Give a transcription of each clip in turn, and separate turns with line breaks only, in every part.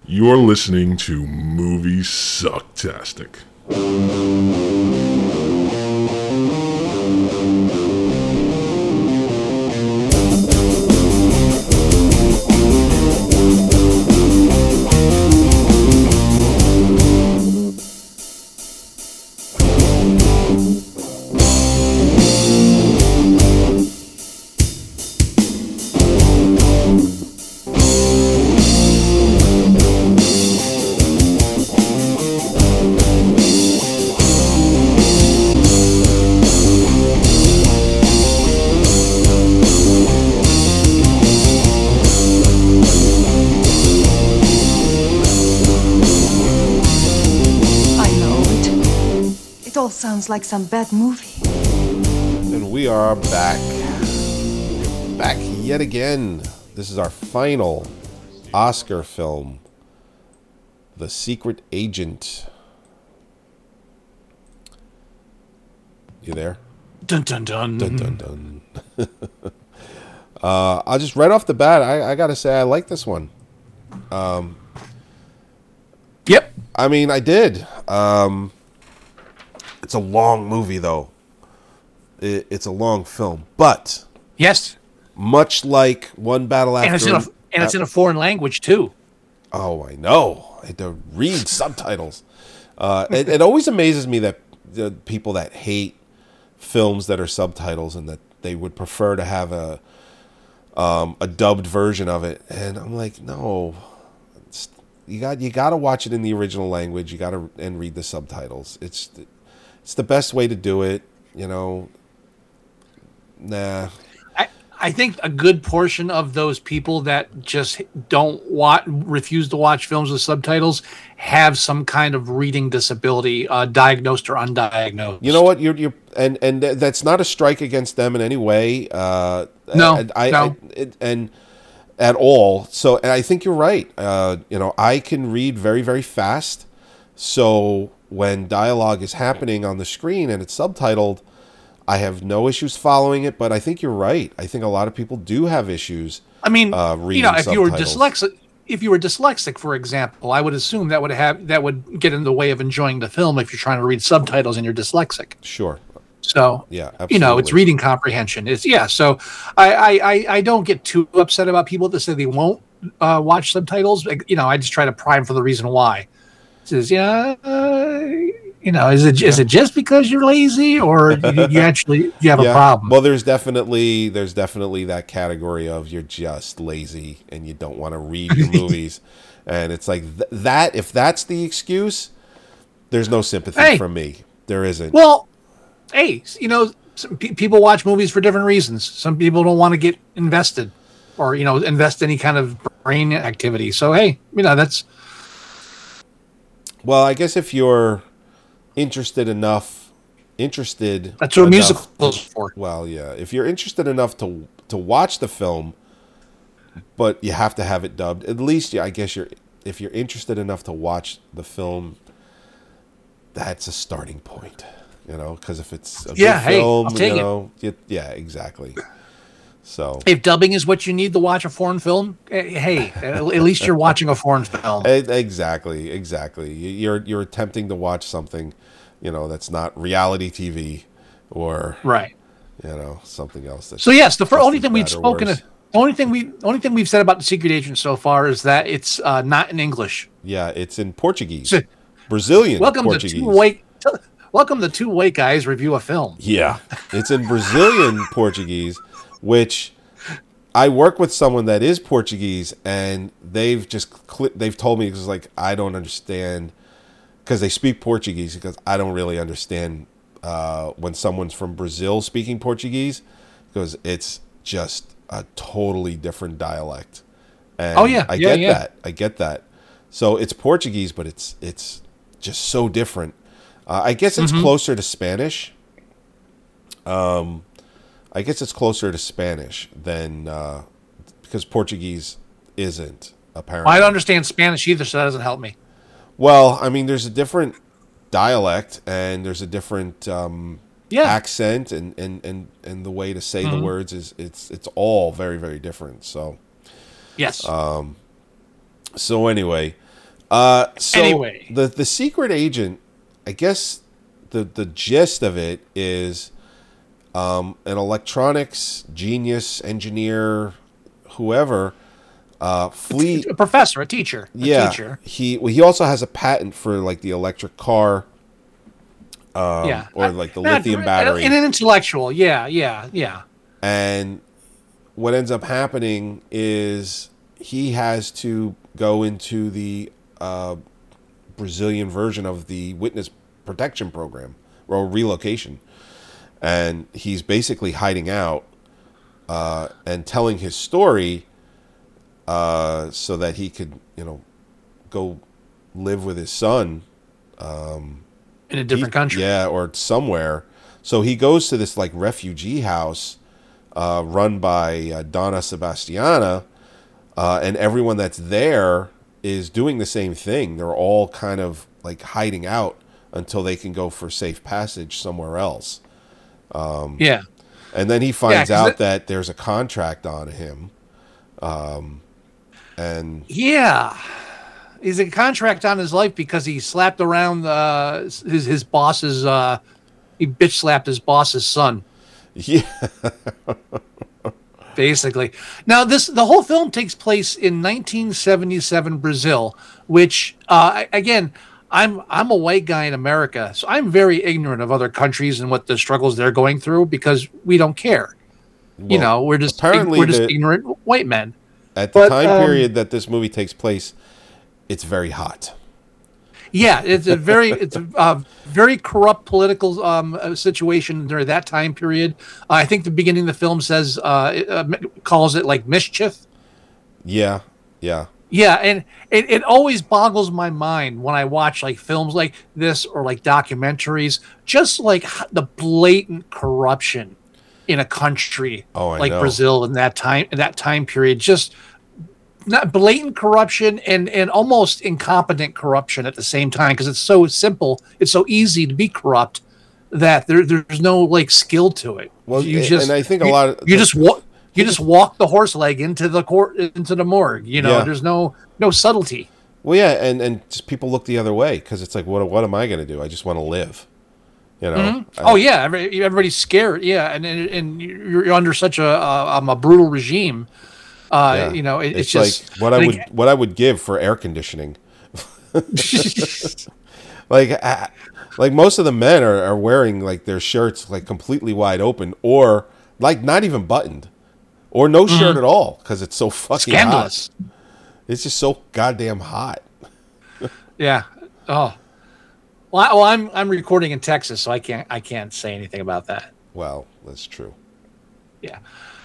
You're listening to Movie Sucktastic.
Sounds like some bad movie.
And we are back. Back yet again. This is our final Oscar film, The Secret Agent. You there?
Dun dun dun.
Dun dun dun. I'll just right off the bat, I gotta say I like this one.
Yep.
I mean, I did. It's a long movie, though. It's a long film, but
yes,
much like One Battle After,
it's in a foreign language too.
Oh, I know. I had to read subtitles. It always amazes me that the people that hate films that are subtitles and that they would prefer to have a dubbed version of it. And I'm like, no, you got to watch it in the original language. You got to and read the subtitles. It's the best way to do it, you know. Nah.
I think a good portion of those people that just refuse to watch films with subtitles have some kind of reading disability, diagnosed or undiagnosed.
You know what? You're and that's not a strike against them in any way.
No.
And at all. So, and I think you're right. I can read very, very fast. So when dialogue is happening on the screen and it's subtitled, I have no issues following it. But I think you're right. I think a lot of people do have issues.
I mean,
reading
if
subtitles.
you were dyslexic, for example, I would assume that would get in the way of enjoying the film if you're trying to read subtitles and you're dyslexic.
Sure.
So
yeah, absolutely.
It's reading comprehension. So I don't get too upset about people that say they won't watch subtitles. I just try to pry them for the reason why. Says, is it just because you're lazy, or you have a problem?
Well, there's definitely that category of you're just lazy and you don't want to read your movies, and it's like that. If that's the excuse, there's no sympathy from me. There isn't.
Well, hey, people watch movies for different reasons. Some people don't want to get invested, or invest any kind of brain activity. So hey, that's.
Well, I guess if you're interested enough,
that's what musicals for.
Well, yeah, if you're interested enough to watch the film, but you have to have it dubbed. At least, I guess if you're interested enough to watch the film, that's a starting point. Because if it's a good film,
I'll take
it. Yeah, exactly. So
if dubbing is what you need to watch a foreign film, hey, at least you're watching a foreign film.
Exactly. You're attempting to watch something, that's not reality TV or
right.
Something else.
So yes, the only thing we've spoken of, the only thing we've said about The Secret Agent so far is that it's not in English.
Yeah, it's in Portuguese, Brazilian Portuguese.
Welcome to Two White Guys Review a Film.
Yeah, it's in Brazilian Portuguese, which I work with someone that is Portuguese, and they've told me, because like, I don't understand, because they speak Portuguese, because I don't really understand when someone's from Brazil speaking Portuguese, because it's just a totally different dialect. And I get that. So it's Portuguese, but it's just so different. I guess it's closer to Spanish. I guess it's closer to Spanish than because Portuguese isn't, apparently.
Well, I don't understand Spanish either, so that doesn't help me.
Well, I mean, there's a different dialect and there's a different accent and the way to say the words is it's all very, very different. So
yes.
So anyway, So
Anyway.
the secret agent, I guess the gist of it is an electronics genius, engineer, whoever, flee.
A professor, a teacher.
Yeah,
Teacher.
he also has a patent for like the electric car,
Yeah.
or like the lithium battery.
And an intellectual. Yeah.
And what ends up happening is he has to go into the Brazilian version of the witness protection program or relocation. And he's basically hiding out and telling his story so that he could, go live with his son.
In a different country.
Yeah, or somewhere. So he goes to this like refugee house run by Donna Sebastiana, and everyone that's there is doing the same thing. They're all kind of like hiding out until they can go for safe passage somewhere else.
Yeah.
And then he finds out
it-
that there's a contract on him. And
Yeah. He's a contract on his life because he slapped around his boss's he bitch slapped his boss's son.
yeah,
Basically. Now the whole film takes place in 1977 Brazil, which again, I'm a white guy in America, so I'm very ignorant of other countries and what the struggles they're going through because we don't care. We're just
apparently
ignorant white men.
at the
But,
time period that this movie takes place, it's very hot.
Yeah, it's a very corrupt political situation during that time period. I think the beginning of the film says calls it like mischief.
Yeah.
Yeah, and it always boggles my mind when I watch like films like this or like documentaries, just like the blatant corruption in a country
I
like
know.
Brazil in that time period. Just not blatant corruption and almost incompetent corruption at the same time because it's so simple, it's so easy to be corrupt that there's no like skill to it.
Well,
and
I think a lot of
you just walk the horse leg into the morgue.
Yeah.
There's no subtlety.
Well, yeah, and just people look the other way because it's like, what am I going to do? I just want to live.
Oh yeah, everybody's scared. Yeah, and you're under such a brutal regime.
Yeah.
It's
like
just
what I would give for air conditioning. Like most of the men are wearing like their shirts like completely wide open or like not even buttoned or no shirt at all because it's so fucking
scandalous.
hot. It's just so goddamn hot.
Yeah. Oh. Well, I'm recording in Texas, so I can't say anything about that.
Well, that's true.
Yeah.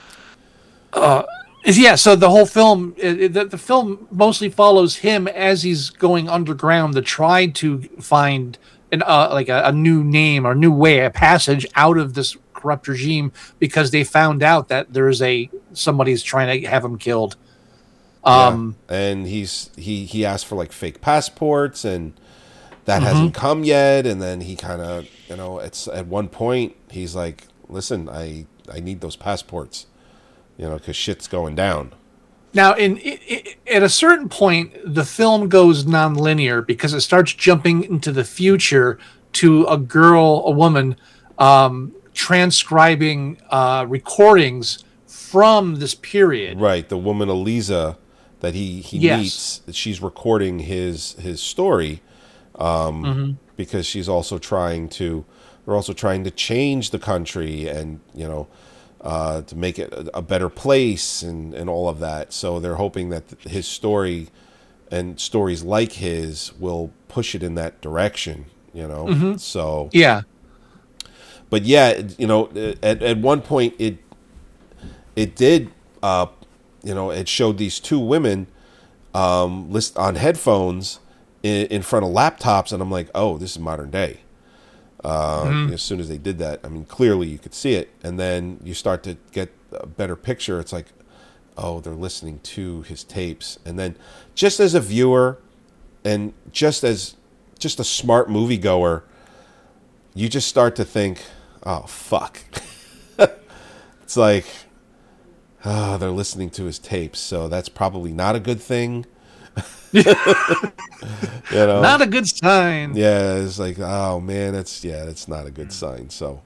Yeah. So the whole film, the film mostly follows him as he's going underground to try to find a new name or new way, a passage out of this corrupt regime because they found out that there's somebody's trying to have him killed.
And he asked for like fake passports and that hasn't come yet. And then he kind of, it's at one point he's like, listen, I need those passports, because shit's going down.
Now, at a certain point, the film goes nonlinear because it starts jumping into the future to a woman, transcribing recordings from this period.
Right. The woman, Eliza, that he
Yes.
meets, she's recording his story because she's also they're also trying to change the country and, to make it a better place and all of that. So they're hoping that his story and stories like his will push it in that direction, So,
Yeah.
but yeah, at one point it did, it showed these two women list on headphones in front of laptops, and I'm like, oh, this is modern day. As soon as they did that, I mean, clearly you could see it, and then you start to get a better picture. It's like, oh, they're listening to his tapes, and then just as a viewer, and just a smart moviegoer, you just start to think, oh fuck. It's like, they're listening to his tapes, so that's probably not a good thing. You know,
Not a good sign.
yeah, it's like, oh man, it's not a good sign. So,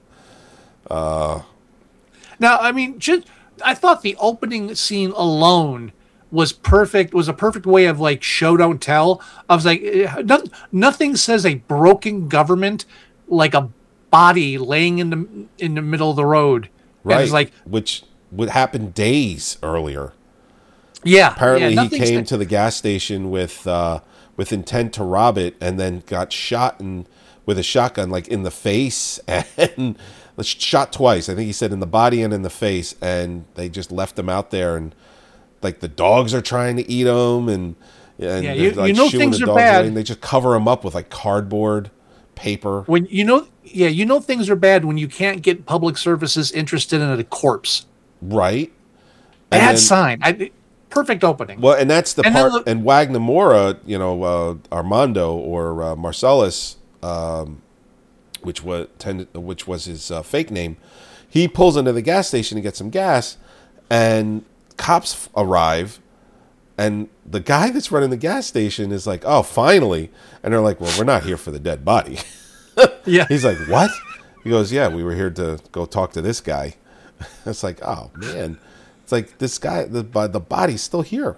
Now, I mean, I thought the opening scene alone was perfect. Was a perfect way of like show don't tell. I was like, nothing says a broken government like a body laying in the middle of the road. And
right,
it's like,
which would happen days earlier.
yeah,
Apparently,
yeah,
he came to the gas station with intent to rob it, and then got shot with a shotgun, like in the face, and shot twice. I think he said in the body and in the face, and they just left him out there, and like the dogs are trying to eat him, and
Yeah,
they're,
you
like,
know
shooing
things
the
are
dogs
bad.
away, and they just cover him up with like cardboard, paper.
when you know things are bad when you can't get public services interested in a corpse.
Right. And
Bad
then-
sign. Perfect opening.
Well, and that's the
And then
part. And Wagner Mora, Armando or Marcellus, which was his fake name, he pulls into the gas station to get some gas, and cops arrive, and the guy that's running the gas station is like, "Oh, finally!" And they're like, "Well, we're not here for the dead body."
Yeah.
He's like, "What?" He goes, "Yeah, we were here to go talk to this guy." It's like, oh man, it's like this guy, the body's still here.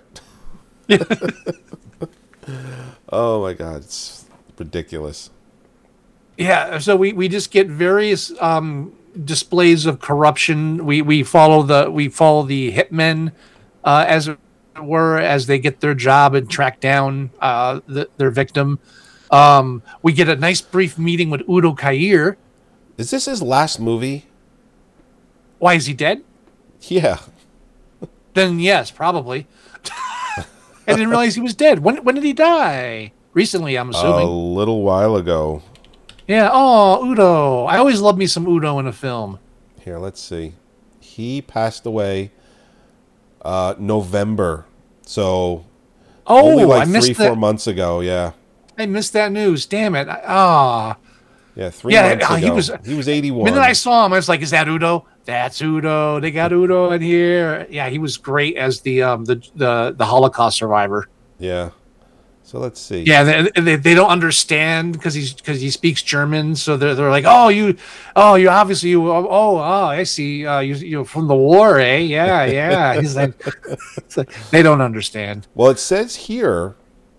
Oh my god, it's ridiculous.
Yeah, so we just get various displays of corruption. We follow the hitmen as it were, as they get their job and track down their victim. We get a nice brief meeting with Udo Kier.
Is this his last movie?
Why is he dead?
Yeah.
Then yes, probably. I didn't realize he was dead. When did he die? Recently, I'm
A
assuming.
little while ago.
Yeah. Oh, Udo. I always love me some Udo in a film.
Here, let's see. He passed away November. So only
Oh, I
like
missed
3-4
that.
months ago. Yeah.
I missed that news. Damn it.
Yeah, 3 months ago.
He was
81.
The minute I saw him, I was like, "Is that Udo? That's Udo. They got Udo in here." Yeah, he was great as the Holocaust survivor.
Yeah. So let's see.
Yeah, they don't understand because he speaks German, so they're like, you obviously I see you're from the war, eh? Yeah. He's like, they don't understand.
Well, it says here,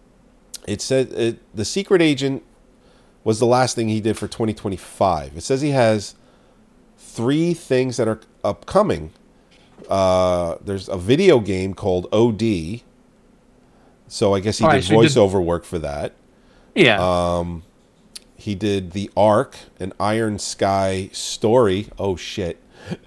the Secret Agent was the last thing he did for 2025. It says he has 3 things that are upcoming. There's a video game called OD. So I guess he did voiceover work for that.
Yeah.
He did The Ark, an Iron Sky story. Oh, shit.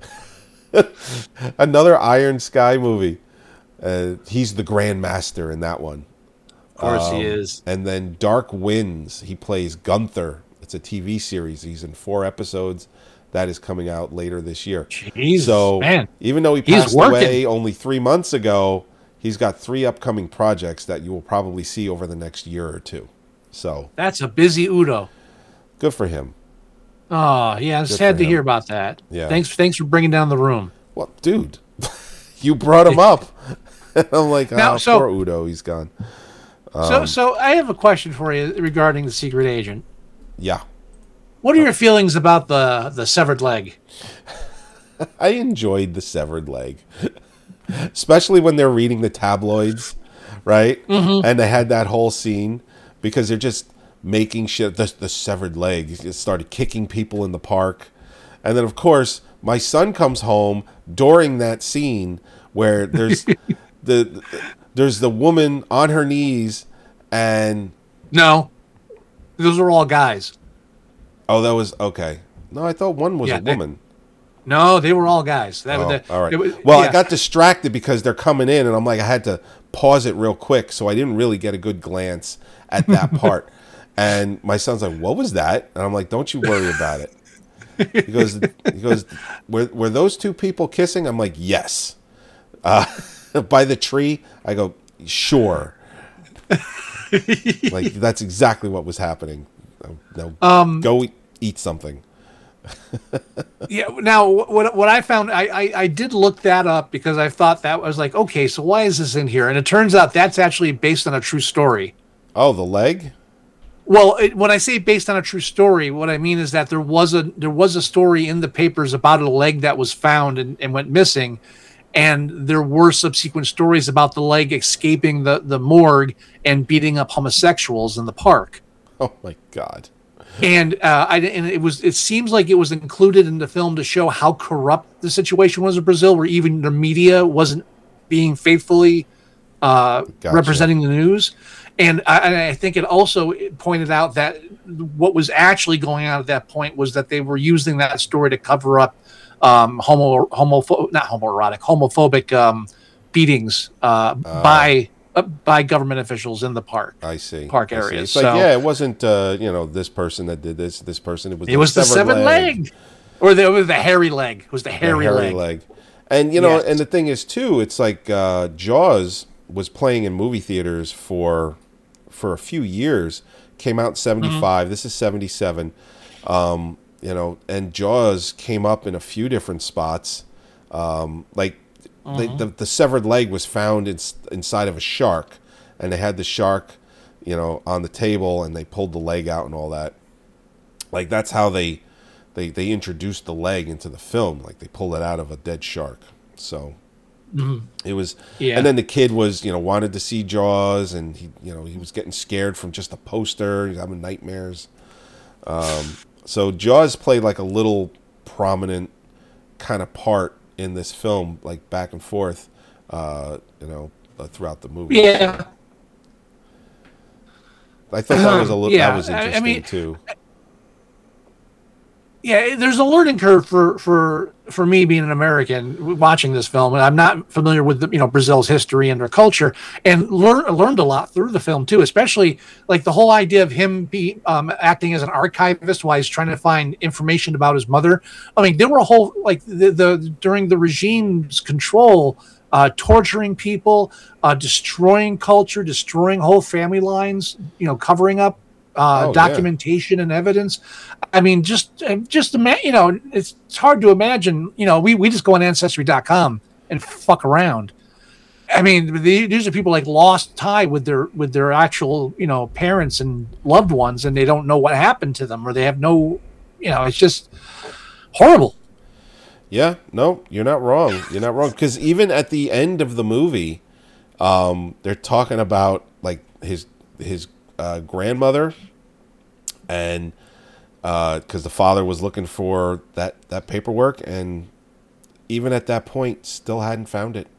Another Iron Sky movie. He's the Grandmaster in that one.
Of course he is.
And then Dark Winds, he plays Gunther. It's a TV series. He's in 4 episodes. That is coming out later this year.
Jesus,
so
man.
even though he passed away only 3 months ago, he's got 3 upcoming projects that you will probably see over the next year or 2. So
That's a busy Udo.
good for him.
Oh, yeah, I'm sad to hear about that.
Yeah.
Thanks for bringing down the room.
Well, dude, you brought him up. I'm like,
Now,
poor Udo, he's gone.
So I have a question for you regarding the Secret Agent.
Yeah.
What are your feelings about the severed leg?
I enjoyed the severed leg, especially when they're reading the tabloids, right? Mm-hmm. And they had that whole scene because they're just making shit. The severed leg. He started kicking people in the park, and then of course my son comes home during that scene where there's there's the woman on her knees, and
No, those are all guys.
oh, that was okay. No, I thought one was a woman.
No, they were all guys.
All right. I got distracted because they're coming in, and I'm like, I had to pause it real quick, so I didn't really get a good glance at that part. And my son's like, "What was that?" And I'm like, "Don't you worry about it." He goes, "Were those 2 people kissing?" I'm like, "Yes." By the tree, I go, "Sure." Like that's exactly what was happening. Now, go eat something.
Yeah. Now, what I found, I did look that up because I thought that was like, okay, so why is this in here? And it turns out that's actually based on a true story.
Oh, the leg?
Well, when I say based on a true story, what I mean is that there was a story in the papers about a leg that was found and went missing, and there were subsequent stories about the leg escaping the morgue and beating up homosexuals in the park.
Oh my God.
And it seems like it was included in the film to show how corrupt the situation was in Brazil, where even the media wasn't being faithfully representing the news. And I think it also pointed out that what was actually going on at that point was that they were using that story to cover up homophobic beatings by government officials in the park.
I see.
Park
I
area.
See. It's like, yeah, it wasn't this person that did this person.
It was the severed leg. Or the hairy leg. It was the hairy leg.
And yes. And the thing is too, it's like Jaws was playing in movie theaters for a few years. Came out in 75. This is 77. And Jaws came up in a few different spots. The severed leg was found inside of a shark, and they had the shark, on the table, and they pulled the leg out and all that. Like, that's how they introduced the leg into the film. Like, they pulled it out of a dead shark. So it was, and then the kid was, wanted to see Jaws, and he was getting scared from just a poster. He's having nightmares. So Jaws played like a little prominent kind of part in this film, like back and forth, throughout the movie.
Yeah.
So I thought that was that was interesting too.
Yeah, there's a learning curve for me being an American watching this film, and I'm not familiar with Brazil's history and their culture, and learned a lot through the film too, especially like the whole idea of him acting as an archivist while he's trying to find information about his mother. I mean, there were a whole during the regime's control, torturing people, destroying culture, destroying whole family lines, covering up documentation and evidence. I mean, just it's hard to imagine. We just go on Ancestry.com and fuck around. I mean, these are people like lost tie with their actual parents and loved ones, and they don't know what happened to them, or they have no, it's just horrible.
Yeah, no, you're not wrong. You're not wrong, because even at the end of the movie, they're talking about like his grandmother, and because the father was looking for that paperwork, and even at that point still hadn't found it,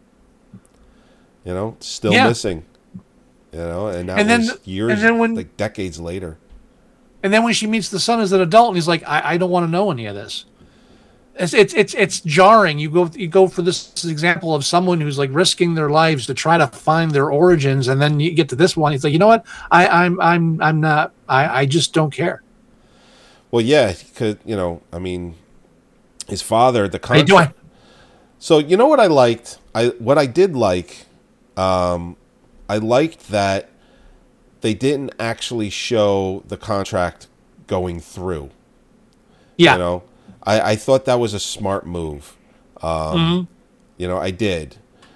still missing, and that was years, like decades later.
And then when she meets the son as an adult, and he's like, I don't want to know any of this. It's jarring. You go for this example of someone who's like risking their lives to try to find their origins, and then you get to this one. He's like, you know what? I'm not. I just don't care.
Well, yeah, because I mean, his father, the contract. So what I liked, I did like, I liked that they didn't actually show the contract going through.
Yeah.
I thought that was a smart move. I did.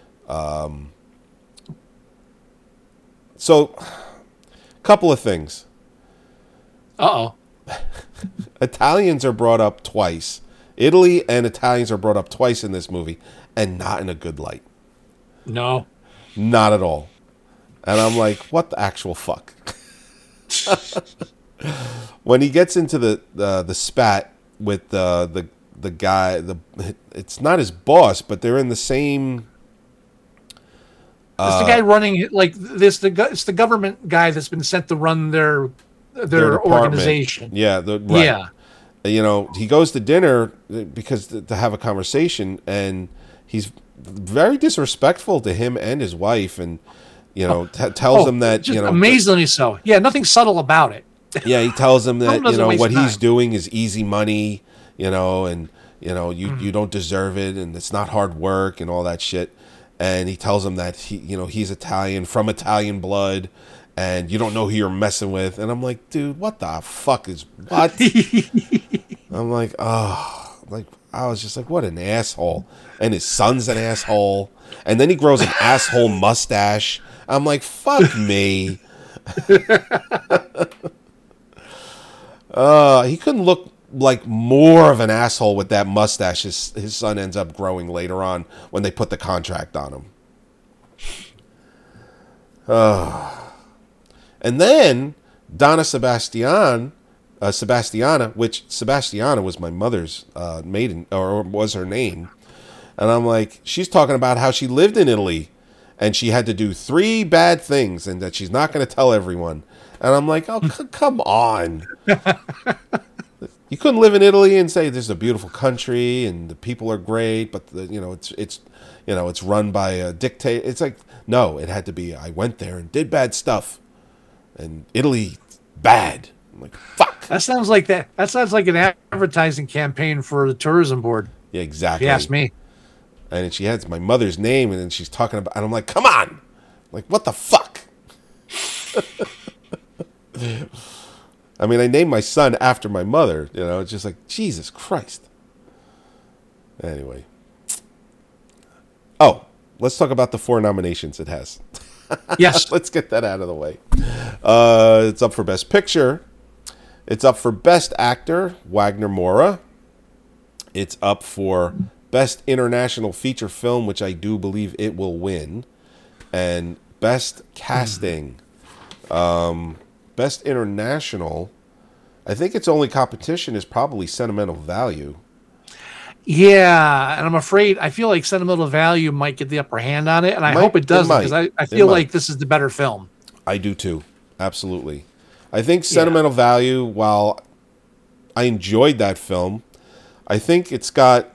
So, couple of things.
Uh-oh.
Italians are brought up twice. Italy and Italians are brought up twice in this movie, and not in a good light.
No.
Not at all. And I'm like, what the actual fuck? When he gets into the spat with the guy, it's not his boss, but they're in the same.
It's the guy running like this. It's the government guy that's been sent to run their organization.
Yeah, yeah. He goes to dinner because to have a conversation, and he's very disrespectful to him and his wife, and tells him that
amazingly so. Yeah, nothing subtle about it.
Yeah, he tells him that what he's doing is easy money, and you don't deserve it, and it's not hard work and all that shit. And he tells him that he's Italian, from Italian blood, and you don't know who you're messing with. And I'm like, dude, what the fuck is what? I'm like, oh, like I was just like, what an asshole. And his son's an asshole. And then he grows an asshole mustache. I'm like, fuck me. He couldn't look like more of an asshole with that mustache his son ends up growing later on when they put the contract on him. And then Donna Sebastiana, which Sebastiana was my mother's maiden, or was her name. And I'm like, she's talking about how she lived in Italy and she had to do 3 bad things and that she's not going to tell everyone. And I'm like, oh, come on. You couldn't live in Italy and say this is a beautiful country and the people are great, but it's run by a dictator. It's like, no, it had to be, I went there and did bad stuff and Italy bad. I'm like, fuck.
That sounds like an advertising campaign for the tourism board.
Yeah, exactly.
If you ask me.
And she has my mother's name, and then she's talking about, and I'm like, come on! Like, what the fuck? I mean, I named my son after my mother, it's just like, Jesus Christ. Anyway. Oh, let's talk about the 4 nominations it has.
Yes.
Let's get that out of the way. It's up for Best Picture. It's up for Best Actor, Wagner Moura. It's up for Best International Feature Film, which I do believe it will win. And Best Casting. Best International, I think its only competition is probably Sentimental Value.
Yeah, and I'm afraid, I feel like Sentimental Value might get the upper hand on it, and I hope it doesn't, because I feel like this is the better film. I
do too. Absolutely. I think Sentimental Value, while I enjoyed that film, I think it's got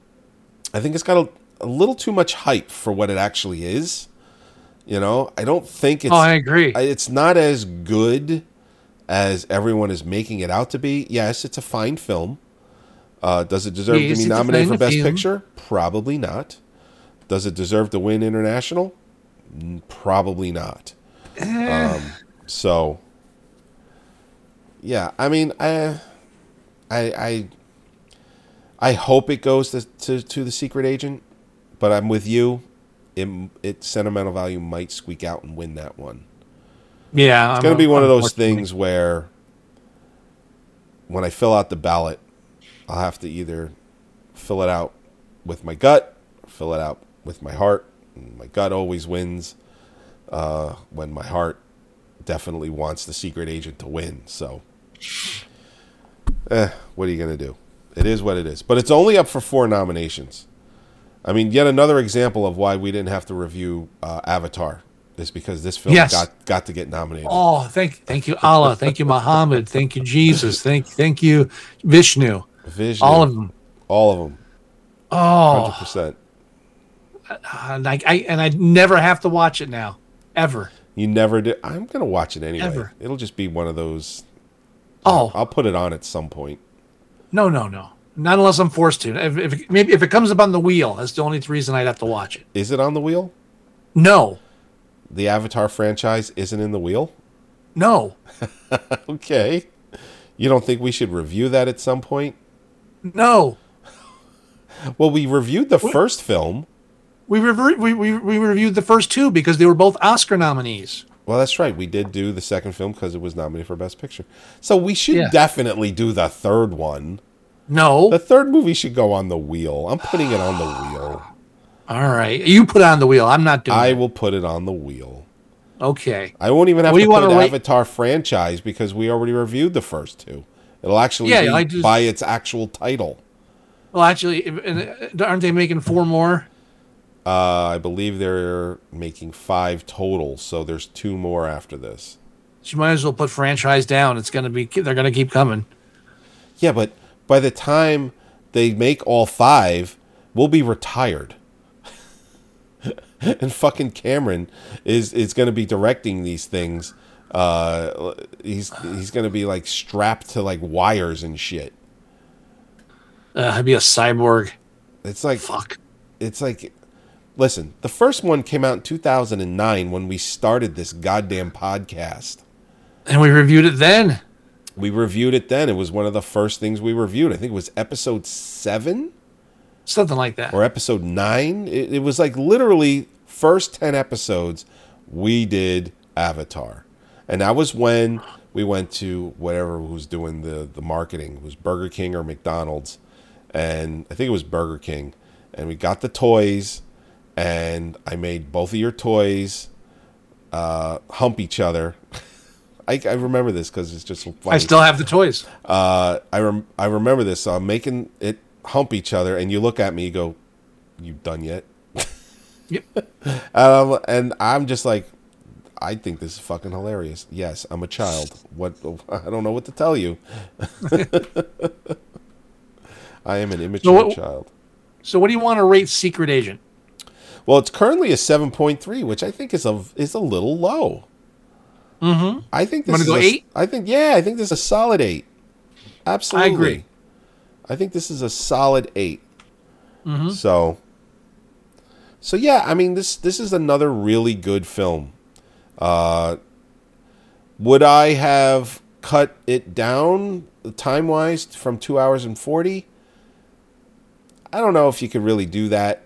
a little too much hype for what it actually is. I don't think it's...
Oh, I agree.
It's not as good as everyone is making it out to be. Yes, it's a fine film. Does it deserve to be nominated for Best Picture? Probably not. Does it deserve to win International? Probably not. So, yeah, I mean, I hope it goes to The Secret Agent, but I'm with you. It Sentimental Value might squeak out and win that one.
Yeah,
it's going to be one of those things where when I fill out the ballot, I'll have to either fill it out with my gut or fill it out with my heart. And my gut always wins when my heart definitely wants The Secret Agent to win. So, what are you going to do? It is what it is. But it's only up for 4 nominations. I mean, yet another example of why we didn't have to review Avatar is because this film got to get nominated.
Oh, thank you, Allah. Thank you, Muhammad. Thank you, Jesus. Thank you, Vishnu. All of them.
All of them.
Oh,
100%.
And I never have to watch it now, ever.
You never do. I'm gonna watch it anyway.
Ever.
It'll just be one of those.
Oh,
I'll put it on at some point.
No. Not unless I'm forced to. If it comes up on the wheel, that's the only reason I'd have to watch it.
Is it on the wheel?
No.
The Avatar franchise isn't in the wheel?
No.
Okay. You don't think we should review that at some point?
No.
Well, we reviewed the first film.
We reviewed the first 2 because they were both Oscar nominees.
Well, that's right. We did do the second film because it was nominated for Best Picture. So we should definitely do the third one.
No.
The third movie should go on the wheel. I'm putting it on the wheel.
All right. You put it on the wheel. I'm not doing it.
I will put it on the wheel.
Okay.
I won't even have to put Avatar franchise because we already reviewed the first 2. It'll actually be by its actual title.
Well, actually, aren't they making 4 more?
I believe they're making 5 total, so there's 2 more after this.
So you might as well put franchise down. They're gonna keep coming.
Yeah, but by the time they make all 5, we'll be retired. And fucking Cameron is going to be directing these things. He's going to be like strapped to like wires and shit.
I'd be a cyborg.
It's like
fuck.
It's like, listen, the first one came out in 2009 when we started this goddamn podcast,
and we reviewed it then.
We reviewed it then. It was one of the first things we reviewed. I think it was episode 7
Something like that.
or episode 9. It was like literally first 10 episodes we did Avatar. And that was when we went to whatever was doing the marketing. It was Burger King or McDonald's. And I think it was Burger King. And we got the toys. And I made both of your toys hump each other. I remember this because it's just so funny.
I still have the toys.
I remember this. So I'm making it hump each other, and you look at me, you go, "You done yet?"
Yep.
And I'm just like, I think this is fucking hilarious. Yes, I'm a child. What? I don't know what to tell you. I am an immature child.
So what do you want to rate Secret Agent?
Well, it's currently a 7.3, which I think is a little low.
Mm-hmm.
I think this
Want to go 8?
I think this is a solid 8. Absolutely.
I agree.
I think this is a solid 8.
Mm-hmm.
So yeah, I mean this is another really good film. Would I have cut it down time-wise from 2 hours and 40? I don't know if you could really do that.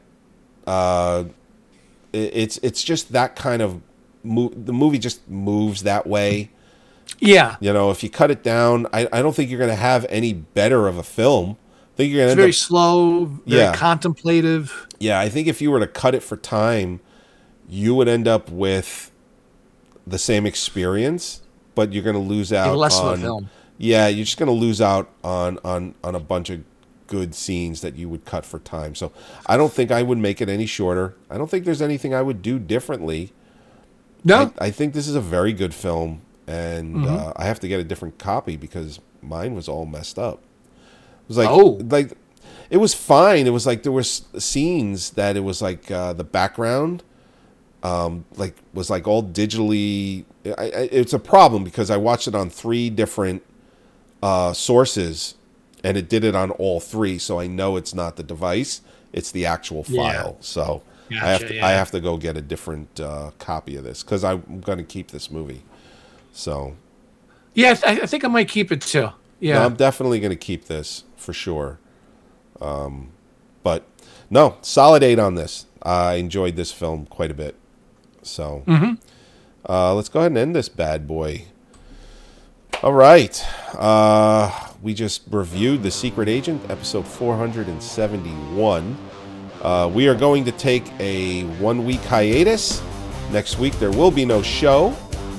It's just that kind of the movie just moves that way.
Yeah.
You know, if you cut it down, I don't think you're going to have any better of a film. I think you're going to
It's very slow, very contemplative.
Yeah, I think if you were to cut it for time, you would end up with the same experience, but you're going to lose out
less
on
of a film.
Yeah, you're just going to lose out on a bunch of good scenes that you would cut for time. So I don't think I would make it any shorter. I don't think there's anything I would do differently.
No.
I think this is a very good film, and I have to get a different copy because mine was all messed up. It was like it was fine. It was like there were scenes that it was like the background was like all digitally. It's a problem because I watched it on 3 different sources, and it did it on all 3. So I know it's not the device; it's the actual file. So
Gotcha,
I have to go get a different copy of this because I'm going to keep this movie. So
yeah, I think I might keep it too. Yeah,
no, I'm definitely going to keep this for sure. But no, solid 8 on this. I enjoyed this film quite a bit. So let's go ahead and end this bad boy. All right. We just reviewed The Secret Agent, episode 471. We are going to take a 1-week hiatus. Next week there will be no show.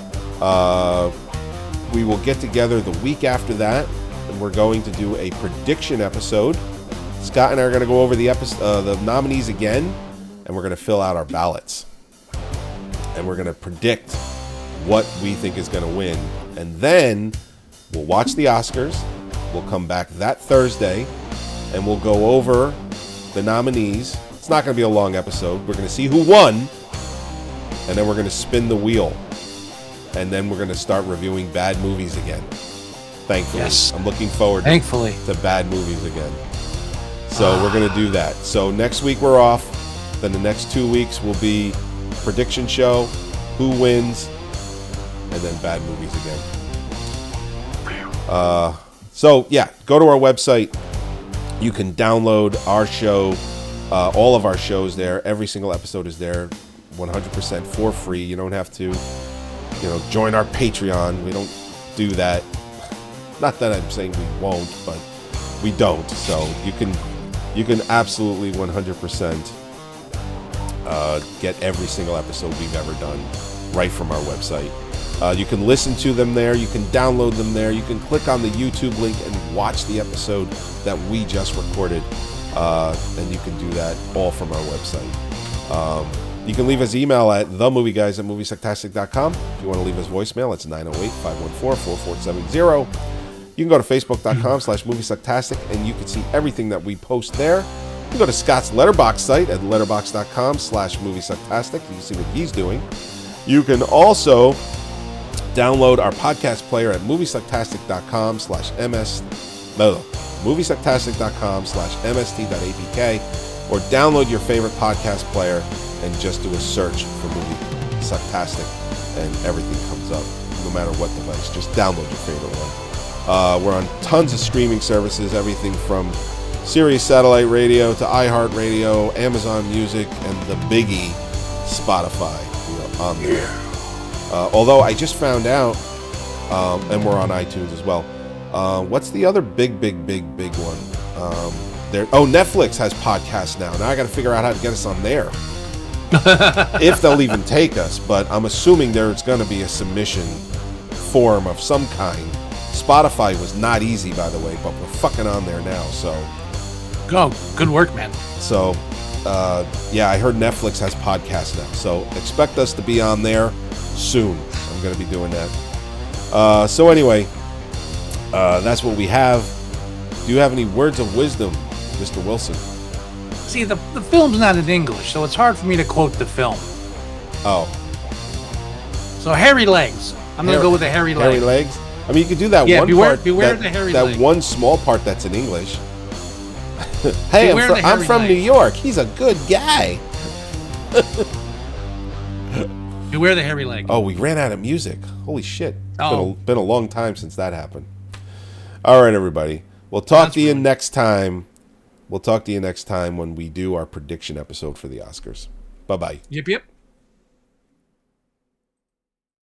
We will get together the week after that, and we're going to do a prediction episode. Scott and I are going to go over the nominees again, and we're going to fill out our ballots. And we're going to predict what we think is going to win. And then we'll watch the Oscars. We'll come back that Thursday, and we'll go over the nominees. It's not going to be a long episode. We're going to see who won, and then we're going to spin the wheel. And then we're going to start reviewing bad movies again. Thankfully.
Yes.
I'm looking forward to bad movies again. So we're going to do that. So next week we're off. Then the next 2 weeks will be prediction show, who wins, and then bad movies again. So yeah, go to our website. You can download our show, all of our shows there. Every single episode is there, 100% for free. You don't have to, join our Patreon. We don't do that. Not that I'm saying we won't, but we don't. So you can absolutely 100% get every single episode we've ever done right from our website. You can listen to them there. You can download them there. You can click on the YouTube link and watch the episode that we just recorded. And you can do that all from our website. You can leave us email at themovieguys@moviesucktastic.com. If you want to leave us voicemail, it's 908-514-4470. You can go to facebook.com/moviesucktastic, and you can see everything that we post there. You can go to Scott's Letterboxd site at letterboxd.com/moviesucktastic. You can see what he's doing. You can also download our podcast player at moviesucktastic.com/mst.apk, or download your favorite podcast player and just do a search for Movie Sucktastic, and everything comes up, no matter what device. Just download your favorite one. We're on tons of streaming services, everything from Sirius Satellite Radio to iHeartRadio, Amazon Music, and the biggie, Spotify. On there. Although I just found out, and we're on iTunes as well. What's the other big one? Netflix has podcasts now. Now I got to figure out how to get us on there. If they'll even take us, but I'm assuming there's going to be a submission form of some kind. Spotify was not easy, by the way, but we're fucking on there now. So,
good work, man.
So, I heard Netflix has podcasts now. So expect us to be on there soon. I'm going to be doing that. So anyway, that's what we have. Do you have any words of wisdom, Mr. Wilson?
See, the film's not in English, so it's hard for me to quote the film.
Oh.
So hairy legs. I'm going to go with the hairy legs.
Hairy legs? I mean, you could do that one part.
Beware the hairy leg.
That one small part that's in English. Hey, I'm from New York. He's a good guy.
Beware the hairy leg.
Oh, we ran out of music. Holy shit.
Oh.
Been a long time since that happened. All right, everybody. We'll talk to you next time. We'll talk to you next time when we do our prediction episode for the Oscars. Bye-bye.
Yep.